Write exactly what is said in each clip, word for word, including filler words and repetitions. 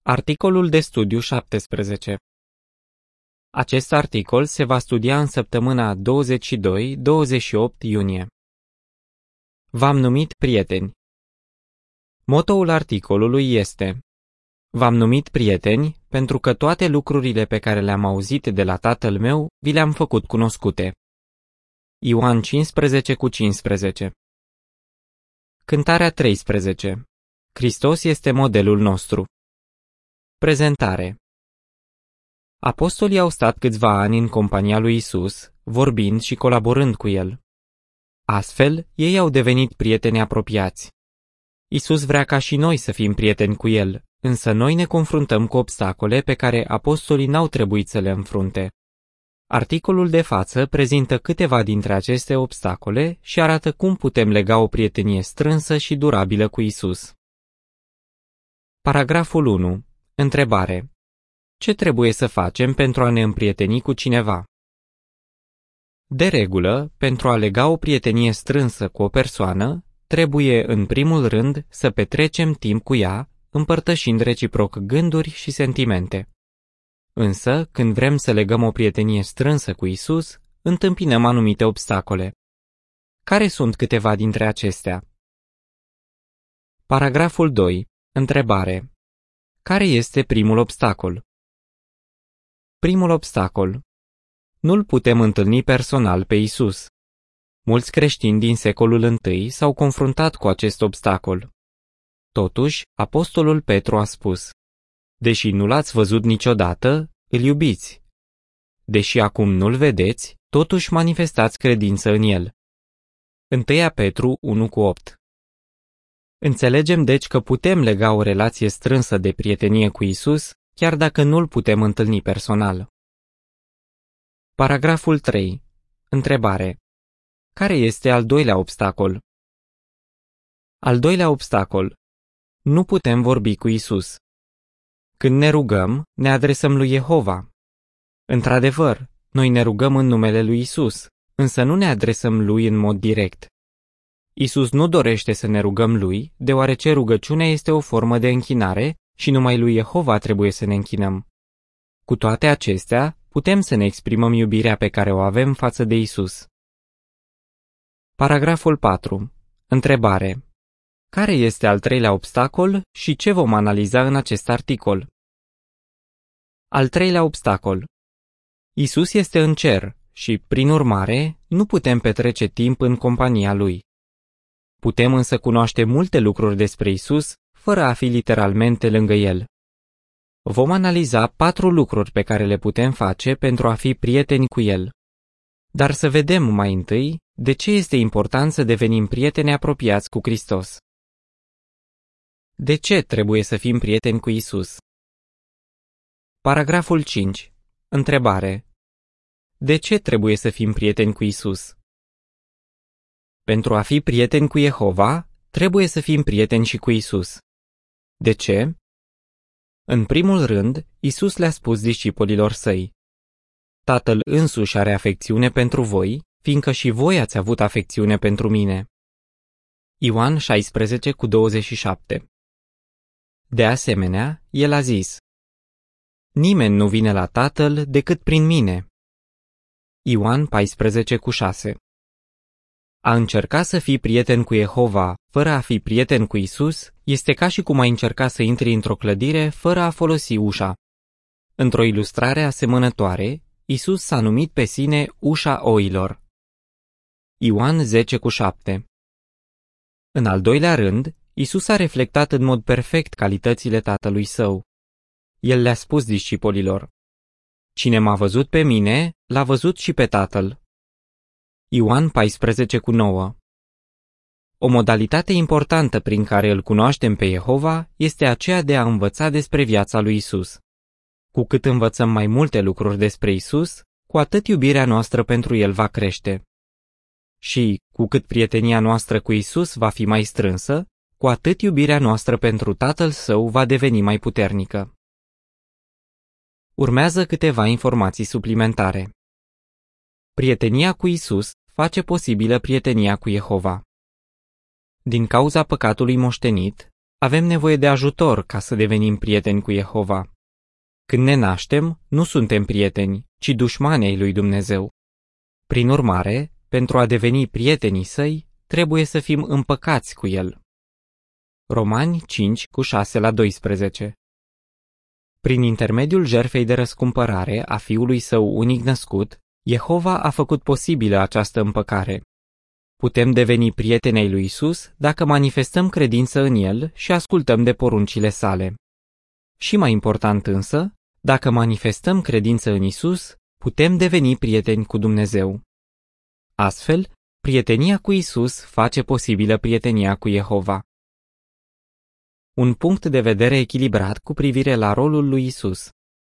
Articolul de studiu șaptesprezece. Acest articol se va studia în săptămâna douăzeci și doi - douăzeci și opt iunie. V-am numit prieteni. Motoul articolului este: V-am numit prieteni pentru că toate lucrurile pe care le-am auzit de la Tatăl meu vi le-am făcut cunoscute. Ioan cincisprezece cu cincisprezece. Cântarea treisprezece. Hristos este modelul nostru. Prezentare. Apostolii au stat câțiva ani în compania lui Isus, vorbind și colaborând cu el. Astfel, ei au devenit prieteni apropiați. Isus vrea ca și noi să fim prieteni cu el, însă noi ne confruntăm cu obstacole pe care apostolii n-au trebuit să le înfrunte. Articolul de față prezintă câteva dintre aceste obstacole și arată cum putem lega o prietenie strânsă și durabilă cu Isus. Paragraful unu. Întrebare. Ce trebuie să facem pentru a ne împrieteni cu cineva? De regulă, pentru a lega o prietenie strânsă cu o persoană, trebuie în primul rând să petrecem timp cu ea, împărtășind reciproc gânduri și sentimente. Însă, când vrem să legăm o prietenie strânsă cu Isus, întâmpinăm anumite obstacole. Care sunt câteva dintre acestea? Paragraful doi. Întrebare. Care este primul obstacol? Primul obstacol. Nu-l putem întâlni personal pe Isus. Mulți creștini din secolul întâi s-au confruntat cu acest obstacol. Totuși, apostolul Petru a spus: Deși nu l-ați văzut niciodată, îl iubiți. Deși acum nu-l vedeți, totuși manifestați credință în el. unu Petru unu cu opt. Înțelegem deci că putem lega o relație strânsă de prietenie cu Isus, chiar dacă nu-l putem întâlni personal. Paragraful trei. Întrebare. Care este al doilea obstacol? Al doilea obstacol. Nu putem vorbi cu Isus. Când ne rugăm, ne adresăm lui Jehova. Într-adevăr, noi ne rugăm în numele lui Isus, însă nu ne adresăm lui în mod direct. Isus nu dorește să ne rugăm lui, deoarece rugăciunea este o formă de închinare și numai lui Jehova trebuie să ne închinăm. Cu toate acestea, putem să ne exprimăm iubirea pe care o avem față de Isus. Paragraful patru. Întrebare. Care este al treilea obstacol și ce vom analiza în acest articol? Al treilea obstacol. Isus este în cer și, prin urmare, nu putem petrece timp în compania lui. Putem însă cunoaște multe lucruri despre Isus, fără a fi literalmente lângă el. Vom analiza patru lucruri pe care le putem face pentru a fi prieteni cu el. Dar să vedem mai întâi de ce este important să devenim prieteni apropiați cu Hristos. De ce trebuie să fim prieteni cu Isus? Paragraful cinci. Întrebare. De ce trebuie să fim prieteni cu Isus? Pentru a fi prieteni cu Jehova, trebuie să fim prieteni și cu Isus. De ce? În primul rând, Isus le-a spus discipolilor săi: Tatăl însuși are afecțiune pentru voi, fiindcă și voi ați avut afecțiune pentru mine. Ioan șaisprezece cu douăzeci și șapte. De asemenea, el a zis: Nimeni nu vine la Tatăl decât prin mine. Ioan paisprezece cu șase. A încerca să fii prieten cu Jehova fără a fi prieten cu Isus este ca și cum ai încerca să intri într-o clădire fără a folosi ușa. Într-o ilustrare asemănătoare, Isus s-a numit pe sine ușa oilor. Ioan zece cu șapte. În al doilea rând, Isus a reflectat în mod perfect calitățile Tatălui Său. El le-a spus discipolilor: Cine m-a văzut pe mine, l-a văzut și pe Tatăl. Ioan paisprezece cu nouă. O modalitate importantă prin care îl cunoaștem pe Jehova este aceea de a învăța despre viața lui Isus. Cu cât învățăm mai multe lucruri despre Isus, cu atât iubirea noastră pentru el va crește. Și, cu cât prietenia noastră cu Isus va fi mai strânsă, cu atât iubirea noastră pentru Tatăl Său va deveni mai puternică. Urmează câteva informații suplimentare. Prietenia cu Isus face posibilă prietenia cu Jehova. Din cauza păcatului moștenit, avem nevoie de ajutor ca să devenim prieteni cu Jehova. Când ne naștem, nu suntem prieteni, ci dușmani ai lui Dumnezeu. Prin urmare, pentru a deveni prietenii săi, trebuie să fim împăcați cu el. Romani cinci, cu șase la doisprezece. Prin intermediul jertfei de răscumpărare a Fiului Său unic născut, Jehova a făcut posibilă această împăcare. Putem deveni prieteni ai lui Isus dacă manifestăm credință în El și ascultăm de poruncile sale. Și mai important însă, dacă manifestăm credință în Isus, putem deveni prieteni cu Dumnezeu. Astfel, prietenia cu Isus face posibilă prietenia cu Jehova. Un punct de vedere echilibrat cu privire la rolul lui Isus.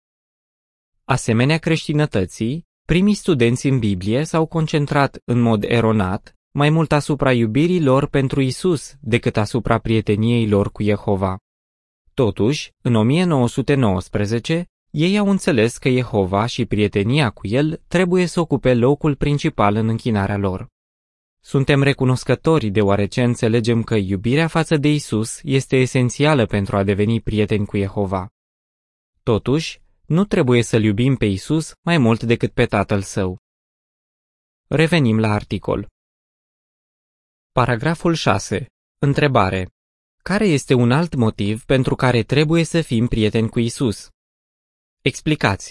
Asemenea creștinătății, primii studenți în Biblie s-au concentrat în mod eronat mai mult asupra iubirii lor pentru Isus decât asupra prieteniei lor cu Jehova. Totuși, în o mie nouă sute nouăsprezece, ei au înțeles că Jehova și prietenia cu El trebuie să ocupe locul principal în închinarea lor. Suntem recunoscători deoarece înțelegem că iubirea față de Isus este esențială pentru a deveni prieteni cu Jehova. Totuși, nu trebuie să-L iubim pe Isus mai mult decât pe Tatăl Său. Revenim la articol. Paragraful șase. Întrebare. Care este un alt motiv pentru care trebuie să fim prieteni cu Isus? Explicați.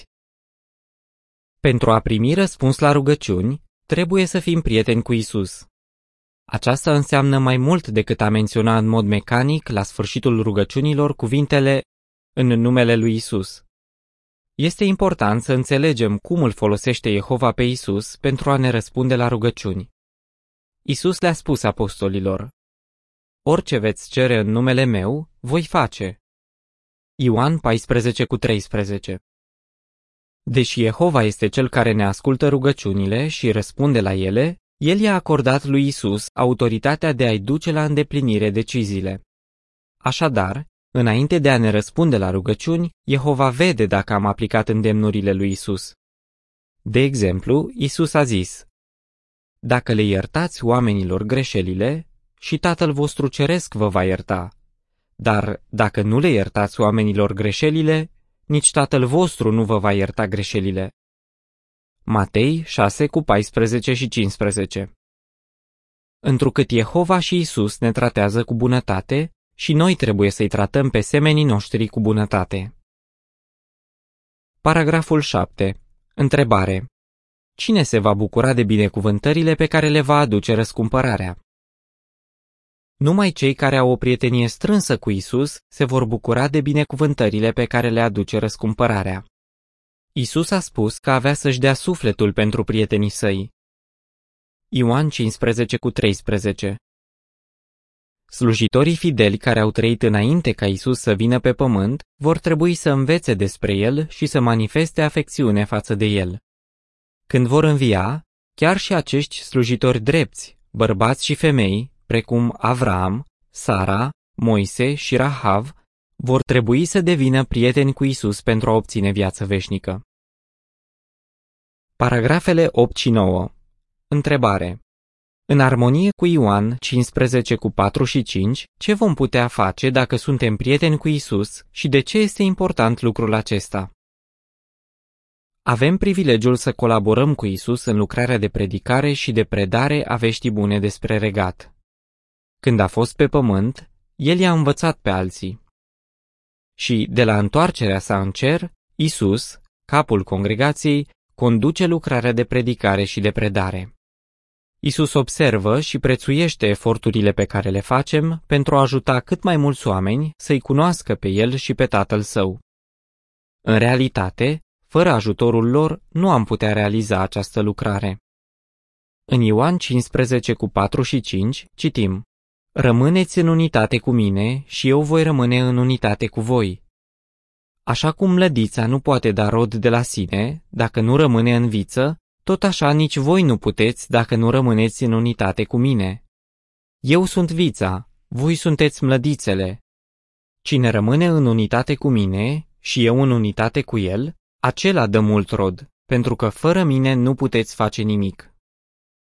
Pentru a primi răspuns la rugăciuni, trebuie să fim prieteni cu Isus. Aceasta înseamnă mai mult decât a menționa în mod mecanic la sfârșitul rugăciunilor cuvintele în numele lui Isus. Este important să înțelegem cum îl folosește Jehova pe Isus pentru a ne răspunde la rugăciuni. Isus le-a spus apostolilor: orice veți cere în numele meu, voi face. Ioan paisprezece cu treisprezece. Deși Jehova este cel care ne ascultă rugăciunile și răspunde la ele, El i-a acordat lui Isus autoritatea de a-i duce la îndeplinire deciziile. Așadar, înainte de a ne răspunde la rugăciuni, Jehova vede dacă am aplicat îndemnurile lui Isus. De exemplu, Isus a zis: dacă le iertați oamenilor greșelile, și Tatăl vostru ceresc vă va ierta. Dar dacă nu le iertați oamenilor greșelile, nici Tatăl vostru nu vă va ierta greșelile. Matei șase cu paisprezece și cincisprezece. Întrucât Jehova și Isus ne tratează cu bunătate, și noi trebuie să-i tratăm pe semenii noștri cu bunătate. Paragraful șapte. Întrebare. Cine se va bucura de binecuvântările pe care le va aduce răscumpărarea? Numai cei care au o prietenie strânsă cu Isus se vor bucura de binecuvântările pe care le aduce răscumpărarea. Isus a spus că avea să-și dea sufletul pentru prietenii săi. Ioan cincisprezece cu treisprezece. Slujitorii fideli care au trăit înainte ca Isus să vină pe pământ vor trebui să învețe despre El și să manifeste afecțiune față de El. Când vor învia, chiar și acești slujitori drepți, bărbați și femei, precum Avram, Sara, Moise și Rahav, vor trebui să devină prieteni cu Isus pentru a obține viață veșnică. Paragrafele opt și nouă. Întrebare. În armonie cu Ioan cincisprezece cu patru și cinci, ce vom putea face dacă suntem prieteni cu Isus și de ce este important lucrul acesta? Avem privilegiul să colaborăm cu Isus în lucrarea de predicare și de predare a veștii bune despre regat. Când a fost pe pământ, El i-a învățat pe alții. Și, de la întoarcerea sa în cer, Isus, capul congregației, conduce lucrarea de predicare și de predare. Isus observă și prețuiește eforturile pe care le facem pentru a ajuta cât mai mulți oameni să-i cunoască pe El și pe Tatăl Său. În realitate, fără ajutorul lor, nu am putea realiza această lucrare. În Ioan cincisprezece cu patru și cinci citim: rămâneți în unitate cu mine și eu voi rămâne în unitate cu voi. Așa cum lădița nu poate da rod de la sine dacă nu rămâne în viță, tot așa nici voi nu puteți dacă nu rămâneți în unitate cu mine. Eu sunt vița, voi sunteți mlădițele. Cine rămâne în unitate cu mine și eu în unitate cu el, acela dă mult rod, pentru că fără mine nu puteți face nimic.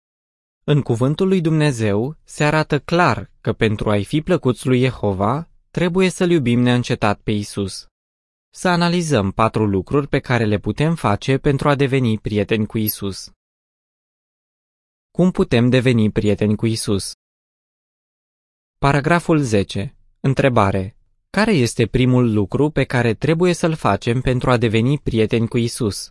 În cuvântul lui Dumnezeu se arată clar că pentru a-i fi plăcuți lui Jehova, trebuie să-L iubim neîncetat pe Isus. Să analizăm patru lucruri pe care le putem face pentru a deveni prieteni cu Isus. Cum putem deveni prieteni cu Isus? Paragraful zece. Întrebare. Care este primul lucru pe care trebuie să-l facem pentru a deveni prieteni cu Isus?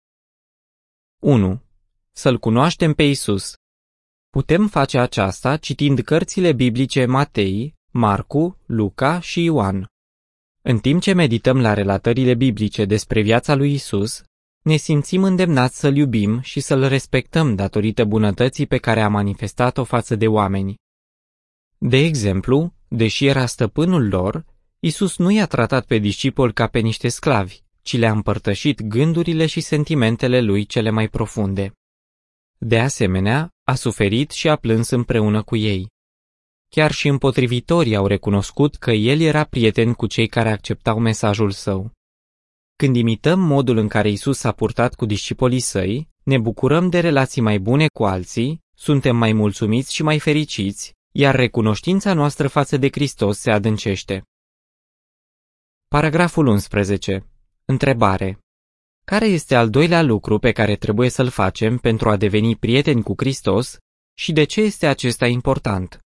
unu. Să-L cunoaștem pe Isus. Putem face aceasta citind cărțile biblice Matei, Marcu, Luca și Ioan. În timp ce medităm la relatările biblice despre viața lui Isus, ne simțim îndemnați să-L iubim și să-L respectăm datorită bunătății pe care a manifestat-o față de oameni. De exemplu, deși era stăpânul lor, Isus nu i-a tratat pe discipoli ca pe niște sclavi, ci le-a împărtășit gândurile și sentimentele lui cele mai profunde. De asemenea, a suferit și a plâns împreună cu ei. Chiar și împotrivitorii au recunoscut că el era prieten cu cei care acceptau mesajul său. Când imităm modul în care Isus s-a purtat cu discipolii săi, ne bucurăm de relații mai bune cu alții, suntem mai mulțumiți și mai fericiți, iar recunoștința noastră față de Hristos se adâncește. Paragraful unsprezece. Întrebare. Care este al doilea lucru pe care trebuie să-l facem pentru a deveni prieteni cu Hristos și de ce este acesta important?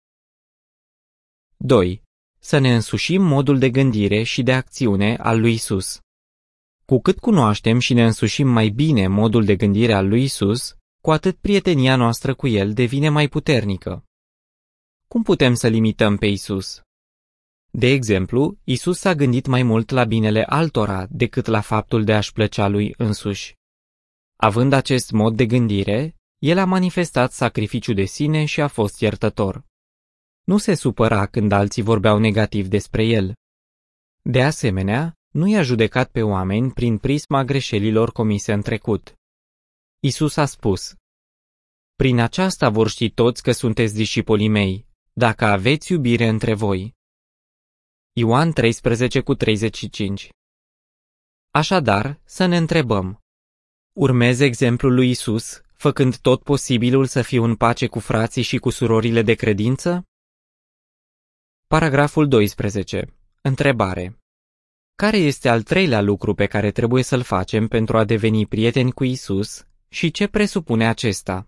doi. Să ne însușim modul de gândire și de acțiune al lui Isus. Cu cât cunoaștem și ne însușim mai bine modul de gândire al lui Isus, cu atât prietenia noastră cu el devine mai puternică. Cum putem să limităm pe Isus? De exemplu, Isus s-a gândit mai mult la binele altora decât la faptul de a-și plăcea lui însuși. Având acest mod de gândire, el a manifestat sacrificiu de sine și a fost iertător. Nu se supăra când alții vorbeau negativ despre el. De asemenea, nu i-a judecat pe oameni prin prisma greșelilor comise în trecut. Isus a spus: Prin aceasta vor ști toți că sunteți discipolii mei, dacă aveți iubire între voi. Ioan treisprezece cu treizeci și cinci. Așadar, să ne întrebăm: urmez exemplul lui Isus, făcând tot posibilul să fiu în pace cu frații și cu surorile de credință? Paragraful doisprezece. Întrebare. Care este al treilea lucru pe care trebuie să-l facem pentru a deveni prieteni cu Isus și ce presupune acesta?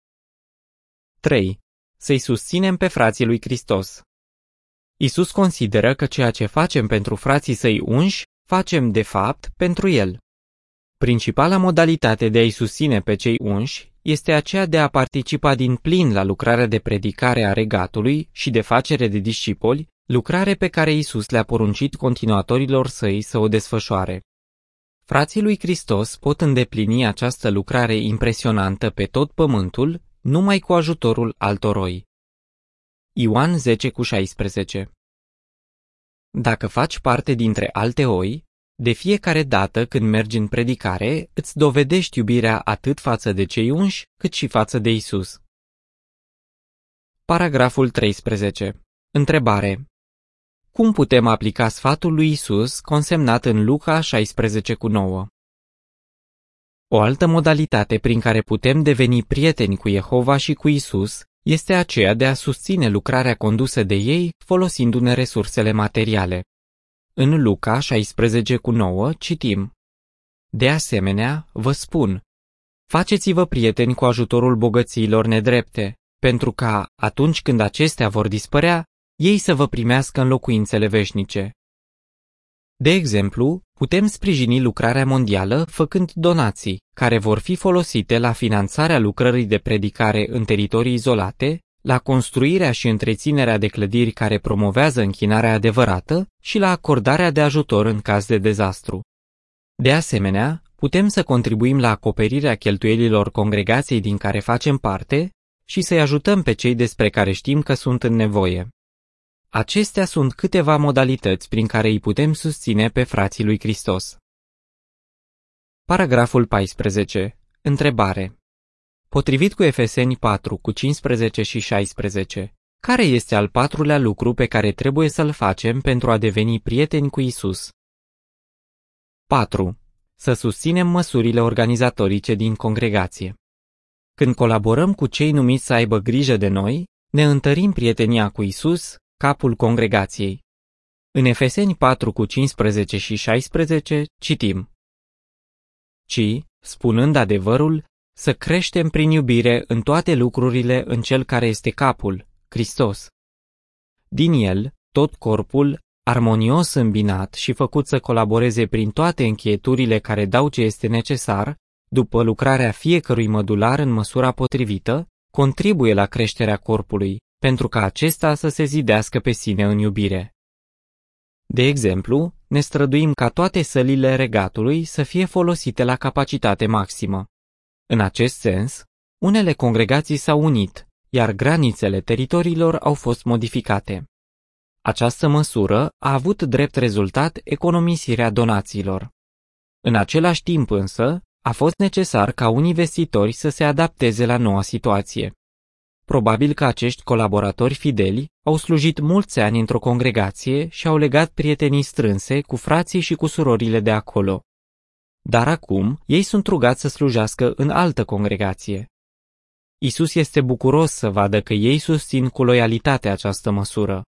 trei. Să-i susținem pe frații lui Hristos. Isus consideră că ceea ce facem pentru frații săi unși, facem de fapt pentru el. Principala modalitate de a-i susține pe cei unși este aceea de a participa din plin la lucrarea de predicare a regatului și de facere de discipoli, lucrare pe care Isus le-a poruncit continuatorilor săi să o desfășoare. Frații lui Hristos pot îndeplini această lucrare impresionantă pe tot pământul numai cu ajutorul altoroi. Ioan zece cu șaisprezece. Dacă faci parte dintre alte oi, de fiecare dată când mergi în predicare, îți dovedești iubirea atât față de cei unși, cât și față de Isus. Paragraful treisprezece. Întrebare. Cum putem aplica sfatul lui Isus consemnat în Luca șaisprezece cu nouă? O altă modalitate prin care putem deveni prieteni cu Jehova și cu Isus este aceea de a susține lucrarea condusă de ei folosindu-ne resursele materiale. În Luca șaisprezece cu nouă citim: De asemenea, vă spun, faceți-vă prieteni cu ajutorul bogățiilor nedrepte, pentru ca, atunci când acestea vor dispărea, ei să vă primească în locuințele veșnice. De exemplu, putem sprijini lucrarea mondială făcând donații, care vor fi folosite la finanțarea lucrării de predicare în teritorii izolate, la construirea și întreținerea de clădiri care promovează închinarea adevărată și la acordarea de ajutor în caz de dezastru. De asemenea, putem să contribuim la acoperirea cheltuielilor congregației din care facem parte și să-i ajutăm pe cei despre care știm că sunt în nevoie. Acestea sunt câteva modalități prin care îi putem susține pe frații lui Hristos. Paragraful paisprezece. Întrebare. Potrivit cu Efeseni patru cu cincisprezece și șaisprezece, care este al patrulea lucru pe care trebuie să-l facem pentru a deveni prieteni cu Isus? patru. Să susținem măsurile organizatorice din congregație. Când colaborăm cu cei numiți să aibă grijă de noi, ne întărim prietenia cu Isus, capul congregației. În Efeseni patru cu cincisprezece și șaisprezece citim: Ci, spunând adevărul, să creștem prin iubire în toate lucrurile în Cel care este capul, Hristos. Din El, tot corpul, armonios îmbinat și făcut să colaboreze prin toate încheieturile care dau ce este necesar, după lucrarea fiecărui mădular în măsura potrivită, contribuie la creșterea corpului, pentru ca acesta să se zidească pe sine în iubire. De exemplu, ne străduim ca toate sălile regatului să fie folosite la capacitate maximă. În acest sens, unele congregații s-au unit, iar granițele teritoriilor au fost modificate. Această măsură a avut drept rezultat economisirea donațiilor. În același timp însă, a fost necesar ca unii vestitori să se adapteze la noua situație. Probabil că acești colaboratori fideli au slujit mulți ani într-o congregație și au legat prietenii strânse cu frații și cu surorile de acolo. Dar acum ei sunt rugați să slujească în altă congregație. Isus este bucuros să vadă că ei susțin cu loialitate această măsură.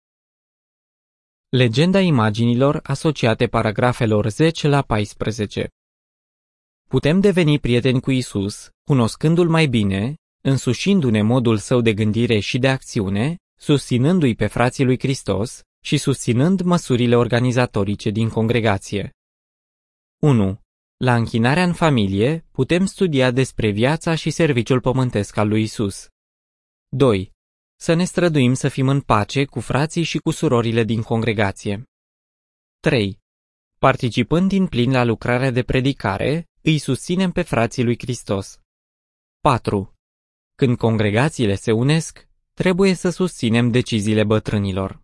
Legenda imaginilor asociate paragrafelor zece la paisprezece. Putem deveni prieteni cu Isus, cunoscându-L mai bine, însușindu-ne modul său de gândire și de acțiune, susținându-i pe frații lui Hristos și susținând măsurile organizatorice din congregație. unu. La închinarea în familie putem studia despre viața și serviciul pământesc al lui Isus. doi. Să ne străduim să fim în pace cu frații și cu surorile din congregație. trei. Participând din plin la lucrarea de predicare, îi susținem pe frații lui Hristos. patru. Când congregațiile se unesc, trebuie să susținem deciziile bătrânilor.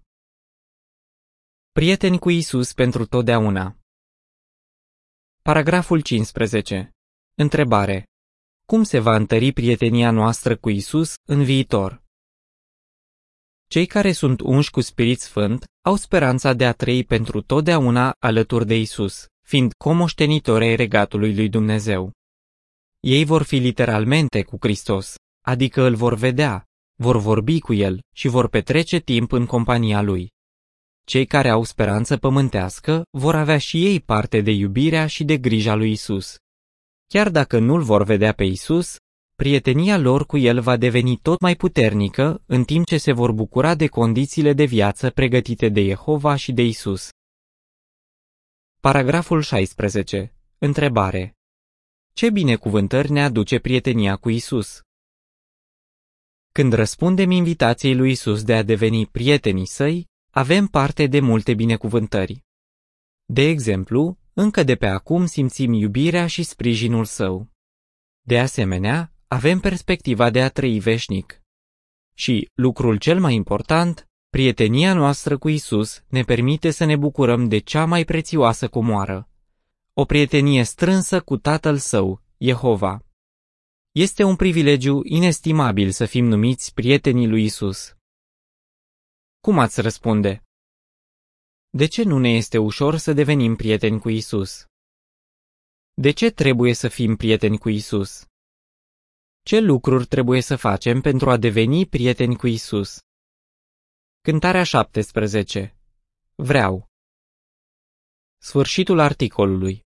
Prieteni cu Isus pentru totdeauna. Paragraful cincisprezece. Întrebare. Cum se va întări prietenia noastră cu Isus în viitor? Cei care sunt unși cu Spirit Sfânt au speranța de a trăi pentru totdeauna alături de Isus, fiind comoștenitori ai regatului lui Dumnezeu. Ei vor fi literalmente cu Hristos, adică îl vor vedea, vor vorbi cu el și vor petrece timp în compania lui. Cei care au speranță pământească vor avea și ei parte de iubirea și de grija lui Isus. Chiar dacă nu-l vor vedea pe Isus, prietenia lor cu el va deveni tot mai puternică în timp ce se vor bucura de condițiile de viață pregătite de Jehova și de Isus. Paragraful șaisprezece. Întrebare. Ce binecuvântări ne aduce prietenia cu Isus? Când răspundem invitației lui Isus de a deveni prietenii săi, avem parte de multe binecuvântări. De exemplu, încă de pe acum simțim iubirea și sprijinul său. De asemenea, avem perspectiva de a trăi veșnic. Și, lucrul cel mai important, prietenia noastră cu Isus ne permite să ne bucurăm de cea mai prețioasă comoară, o prietenie strânsă cu Tatăl Său, Jehova. Este un privilegiu inestimabil să fim numiți prietenii lui Isus. Cum ați răspunde? De ce nu ne este ușor să devenim prieteni cu Isus? De ce trebuie să fim prieteni cu Isus? Ce lucruri trebuie să facem pentru a deveni prieteni cu Isus? Cântarea șaptesprezece. Vreau. Sfârșitul articolului.